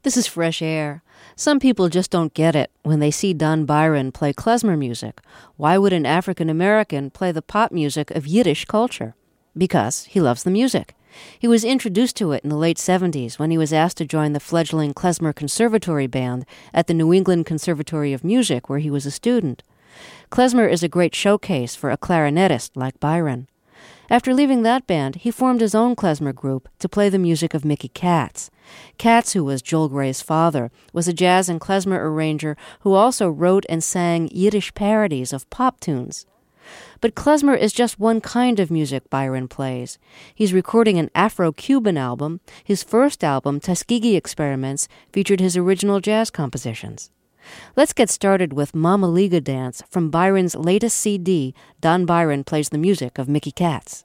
This is Fresh Air. Some people just don't get it when they see Don Byron play klezmer music. Why would an African American play the pop music of Yiddish culture? Because he loves the music. He was introduced to it in the late 70s when he was asked to join the fledgling klezmer conservatory band at the New England Conservatory of Music, where he was a student. Klezmer is a great showcase for a clarinetist like Byron. After leaving that band, he formed his own klezmer group to play the music of Mickey Katz. Katz, who was Joel Gray's father, was a jazz and klezmer arranger who also wrote and sang Yiddish parodies of pop tunes. But klezmer is just one kind of music Byron plays. He's recording an Afro-Cuban album. His first album, Tuskegee Experiments, featured his original jazz compositions. Let's get started with Mama Liga Dance from Byron's latest CD. Don Byron plays the music of Mickey Katz.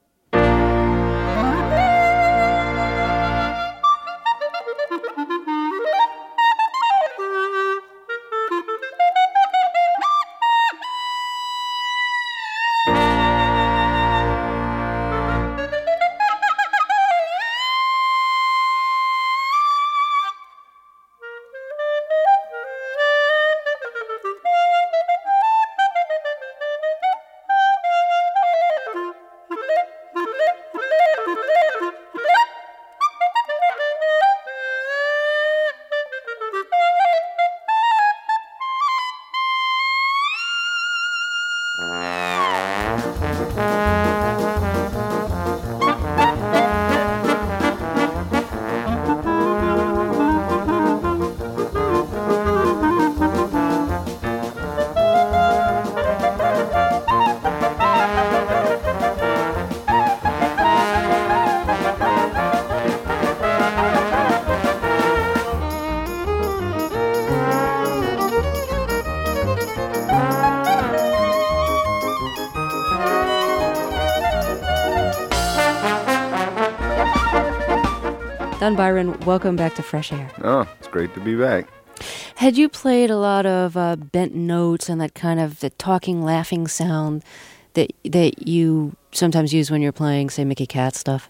Don Byron, welcome back to Fresh Air. Oh, it's great to be back. Had you played a lot of bent notes and that kind of the talking, laughing sound that you sometimes use when you're playing, say, Mickey Katz stuff?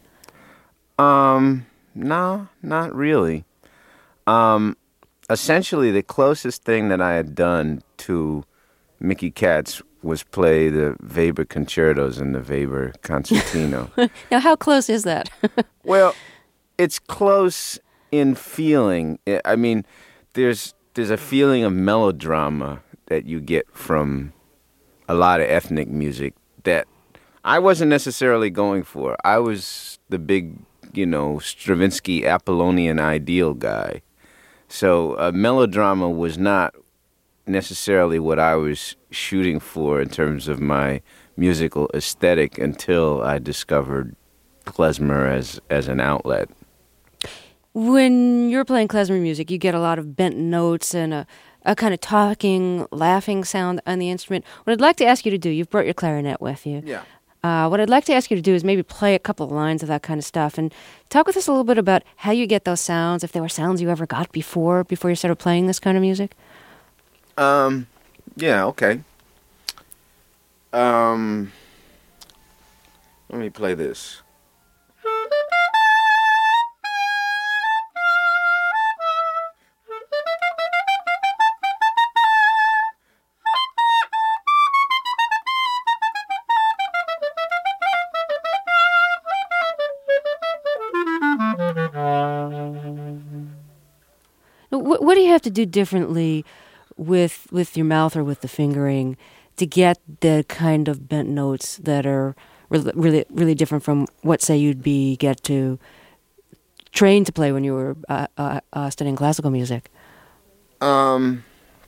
No, not really. Essentially, the closest thing that I had done to Mickey Katz was play the Weber concertos and the Weber concertino. Now, how close is that? Well, it's close in feeling. I mean, there's a feeling of melodrama that you get from a lot of ethnic music that I wasn't necessarily going for. I was the big, Stravinsky Apollonian ideal guy. So melodrama was not necessarily what I was shooting for in terms of my musical aesthetic until I discovered klezmer as an outlet. When you're playing klezmer music, you get a lot of bent notes and a kind of talking, laughing sound on the instrument. What I'd like to ask you to do, you've brought your clarinet with you. Yeah. What I'd like to ask you to do is maybe play a couple of lines of that kind of stuff and talk with us a little bit about how you get those sounds, if there were sounds you ever got before you started playing this kind of music. Yeah, okay. Let me play this. What do you have to do differently with your mouth or with the fingering to get the kind of bent notes that are really, really different from what, say, you'd get to train to play when you were studying classical music? The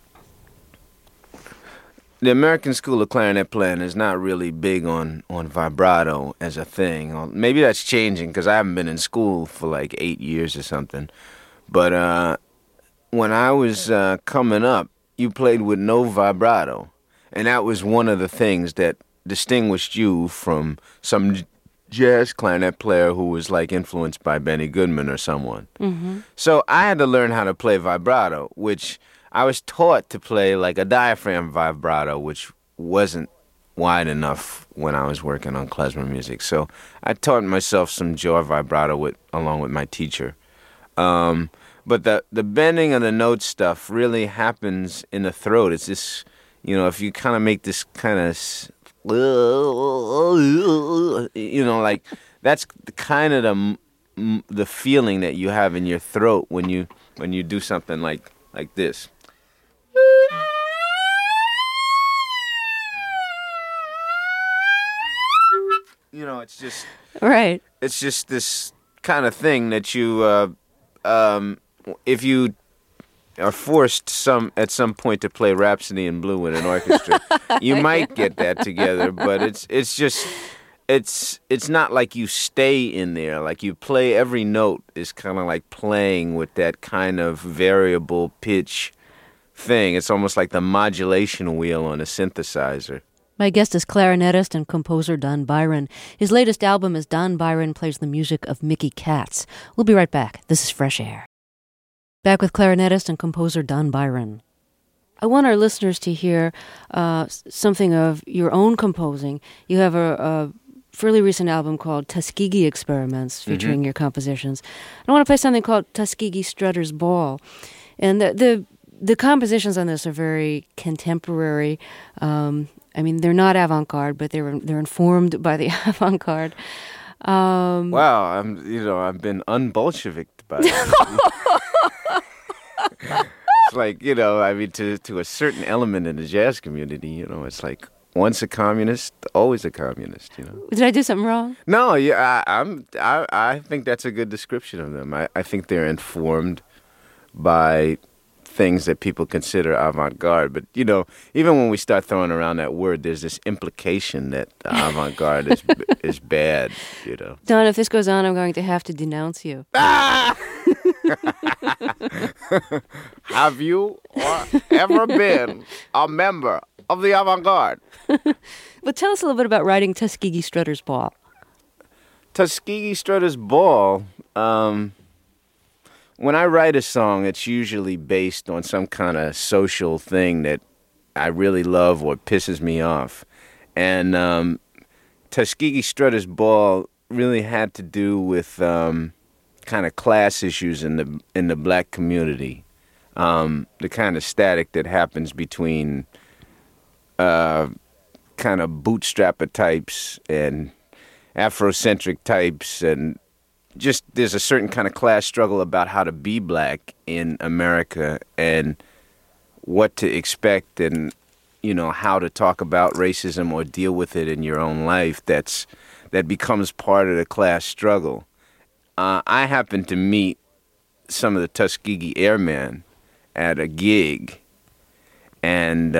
American School of Clarinet Playing is not really big on vibrato as a thing. Maybe that's changing because I haven't been in school for like 8 years or something. But when I was coming up, you played with no vibrato. And that was one of the things that distinguished you from some jazz clarinet player who was like influenced by Benny Goodman or someone. Mm-hmm. So I had to learn how to play vibrato, which I was taught to play like a diaphragm vibrato, which wasn't wide enough when I was working on klezmer music. So I taught myself some jaw vibrato along with my teacher. But the bending of the note stuff really happens in the throat. It's this, if you kind of make this kind of, like that's kind of the feeling that you have in your throat when you do something like this. It's just right. It's just this kind of thing that you, if you are forced at some point to play Rhapsody in Blue in an orchestra, you might get that together. But it's not like you stay in there. Like you play every note is kind of like playing with that kind of variable pitch thing. It's almost like the modulation wheel on a synthesizer. My guest is clarinetist and composer Don Byron. His latest album is Don Byron Plays the Music of Mickey Katz. We'll be right back. This is Fresh Air. Back with clarinetist and composer Don Byron. I want our listeners to hear something of your own composing. You have a fairly recent album called Tuskegee Experiments featuring your compositions. I want to play something called Tuskegee Strutter's Ball. And the compositions on this are very contemporary. They're not avant-garde, but they're informed by the avant-garde. Wow, I've been un-Bolsheviked by that. It's like, to a certain element in the jazz community, it's like once a communist, always a communist. Did I do something wrong? No, yeah, I think that's a good description of them. I think they're informed by things that people consider avant-garde. But, even when we start throwing around that word, there's this implication that avant-garde is bad, Don, if this goes on, I'm going to have to denounce you. Have you ever been a member of the avant-garde? Well, tell us a little bit about writing Tuskegee Strutter's Ball. Tuskegee Strutter's Ball, when I write a song, it's usually based on some kind of social thing that I really love or pisses me off. And Tuskegee Strutter's Ball really had to do with kind of class issues in the black community. The kind of static that happens between kind of bootstrapper types and Afrocentric types, and just there's a certain kind of class struggle about how to be black in America and what to expect and, how to talk about racism or deal with it in your own life that becomes part of the class struggle. I happened to meet some of the Tuskegee Airmen at a gig, and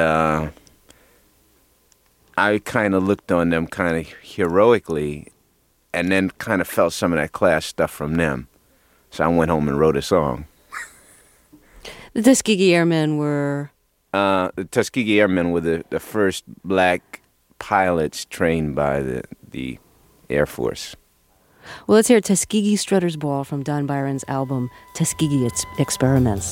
I kind of looked on them kind of heroically and then kind of felt some of that class stuff from them. So I went home and wrote a song. The Tuskegee Airmen were? The Tuskegee Airmen were the first black pilots trained by the Air Force. Well, let's hear Tuskegee Strutter's Ball from Don Byron's album, Tuskegee Experiments.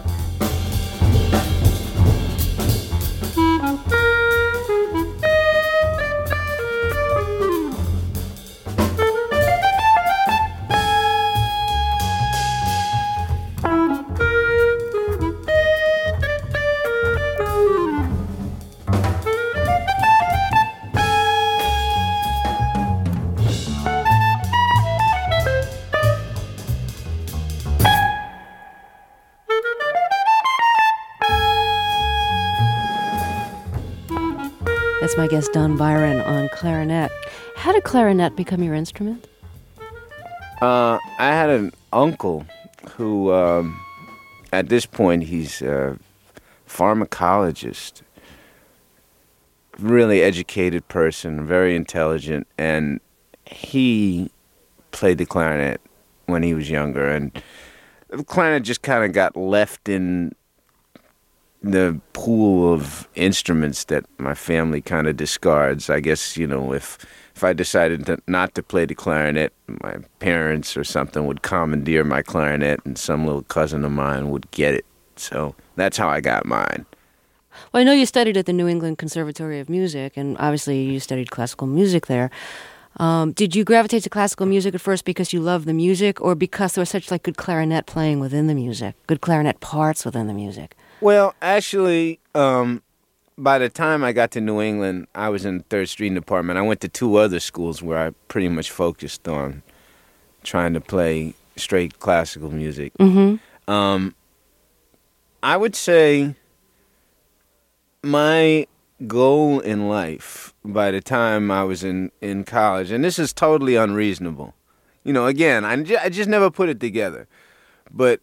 That's my guest, Don Byron, on clarinet. How did clarinet become your instrument? I had an uncle who, at this point, he's a pharmacologist, really educated person, very intelligent, and he played the clarinet when he was younger, and the clarinet just kind of got left in the pool of instruments that my family kind of discards. I guess, if I decided not to play the clarinet, my parents or something would commandeer my clarinet and some little cousin of mine would get it. So that's how I got mine. Well, I know you studied at the New England Conservatory of Music, and obviously you studied classical music there. Did you gravitate to classical music at first because you loved the music, or because there was such like good clarinet playing within the music, good clarinet parts within the music? Well, actually, by the time I got to New England, I was in the third string department. I went to two other schools where I pretty much focused on trying to play straight classical music. I would say my goal in life by the time I was in college, and this is totally unreasonable. You know, again, I just never put it together. But,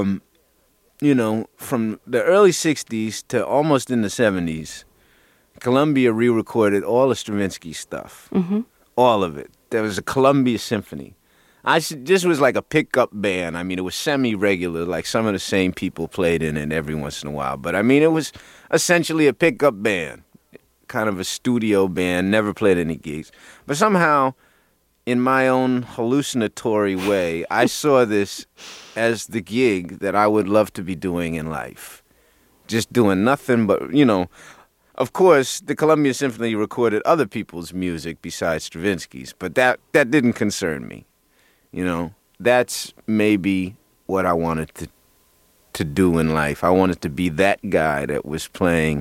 you know, from the early 60s to almost in the 70s, Columbia re-recorded all the Stravinsky stuff. All of it. There was a Columbia Symphony. This was like a pickup band. I mean, it was semi-regular, like some of the same people played in it every once in a while. But, I mean, it was essentially a pickup band, kind of a studio band, never played any gigs. But somehow, in my own hallucinatory way, I saw this as the gig that I would love to be doing in life. Just doing nothing but, you know, of course, the Columbia Symphony recorded other people's music besides Stravinsky's, but that didn't concern me. You know, that's maybe what I wanted to do in life. I wanted to be that guy that was playing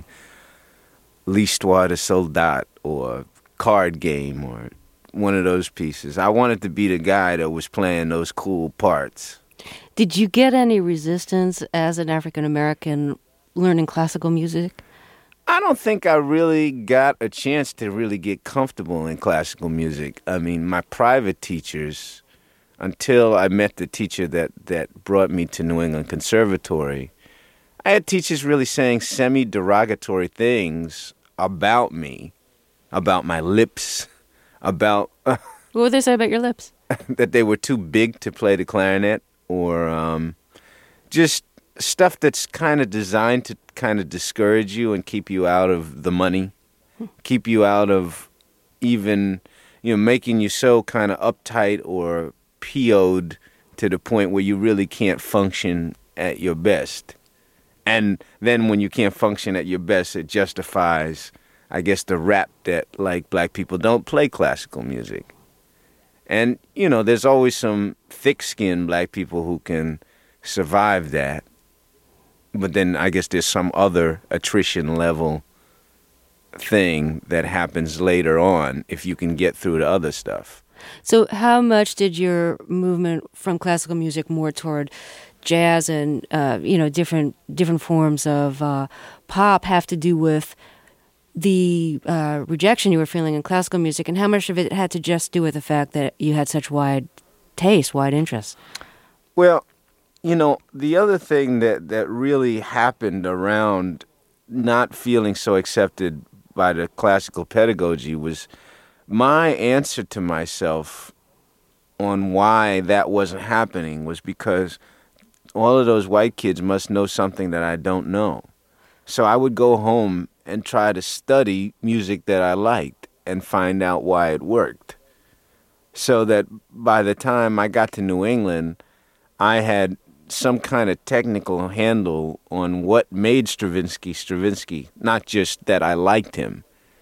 L'Histoire de Soldat or Card Game or one of those pieces. I wanted to be the guy that was playing those cool parts. Did you get any resistance as an African American learning classical music? I don't think I really got a chance to really get comfortable in classical music. I mean, my private teachers, until I met the teacher that brought me to New England Conservatory, I had teachers really saying semi-derogatory things about me, about my lips, about... What would they say about your lips? That they were too big to play the clarinet, or just stuff that's kind of designed to kind of discourage you and keep you out of the money, keep you out of even, you know, making you so kind of uptight or PO'd to the point where you really can't function at your best. And then when you can't function at your best, it justifies, I guess, the rap that, like, black people don't play classical music. And, you know, there's always some thick-skinned black people who can survive that. But then I guess there's some other attrition level thing that happens later on if you can get through the other stuff. So how much did your movement from classical music more toward jazz and, you know, different forms of pop have to do with the rejection you were feeling in classical music, and how much of it had to just do with the fact that you had such wide taste, wide interests? Well, you know, the other thing that really happened around not feeling so accepted by the classical pedagogy was my answer to myself on why that wasn't happening was because all of those white kids must know something that I don't know. So I would go home and try to study music that I liked and find out why it worked. So that by the time I got to New England, I had some kind of technical handle on what made Stravinsky, not just that I liked him.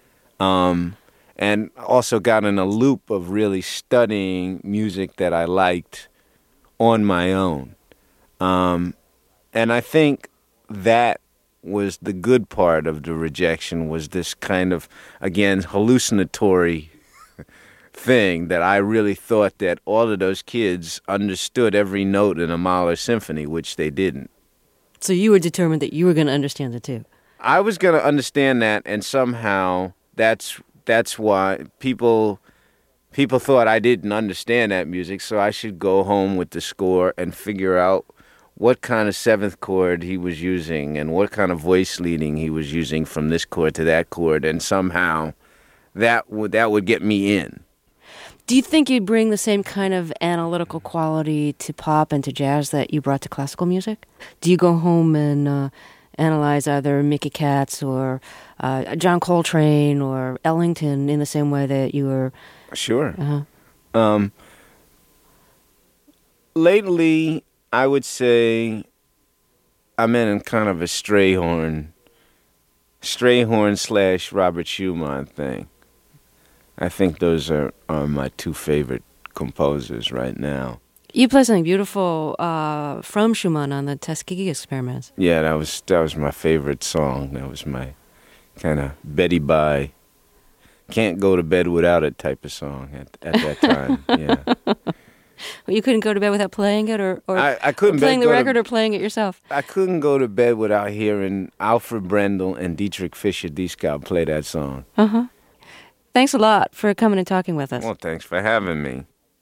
And also got in a loop of really studying music that I liked on my own. And I think that was the good part of the rejection, was this kind of, again, hallucinatory thing that I really thought that all of those kids understood every note in a Mahler symphony, which they didn't. So you were determined that you were going to understand it too. I was going to understand that, and somehow that's why people thought I didn't understand that music, so I should go home with the score and figure out what kind of seventh chord he was using and what kind of voice leading he was using from this chord to that chord, and somehow that would get me in. Do you think you'd bring the same kind of analytical quality to pop and to jazz that you brought to classical music? Do you go home and analyze either Mickey Katz or John Coltrane or Ellington in the same way that you were? Sure. Lately, I would say I'm in kind of a Strayhorn / Robert Schumann thing. I think those are my two favorite composers right now. You play something beautiful from Schumann on the Tuskegee Experiments. Yeah, that was my favorite song. That was my kind of Betty Bye, can't go to bed without it type of song at that time. Yeah. Well, you couldn't go to bed without playing it, or I couldn't playing the record or playing it yourself. I couldn't go to bed without hearing Alfred Brendel and Dietrich Fischer-Dieskau play that song. Uh-huh. Thanks a lot for coming and talking with us. Well, thanks for having me.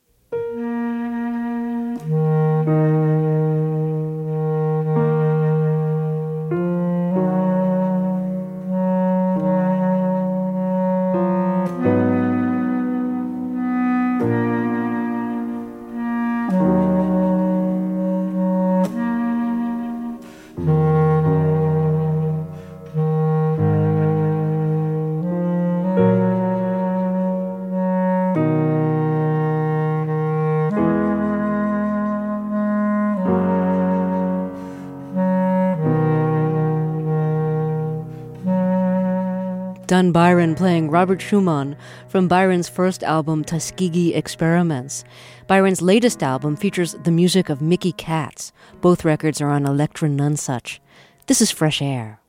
Dun Byron playing Robert Schumann from Byron's first album, Tuskegee Experiments. Byron's latest album features the music of Mickey Katz. Both records are on Elektra Nonsuch. This is Fresh Air.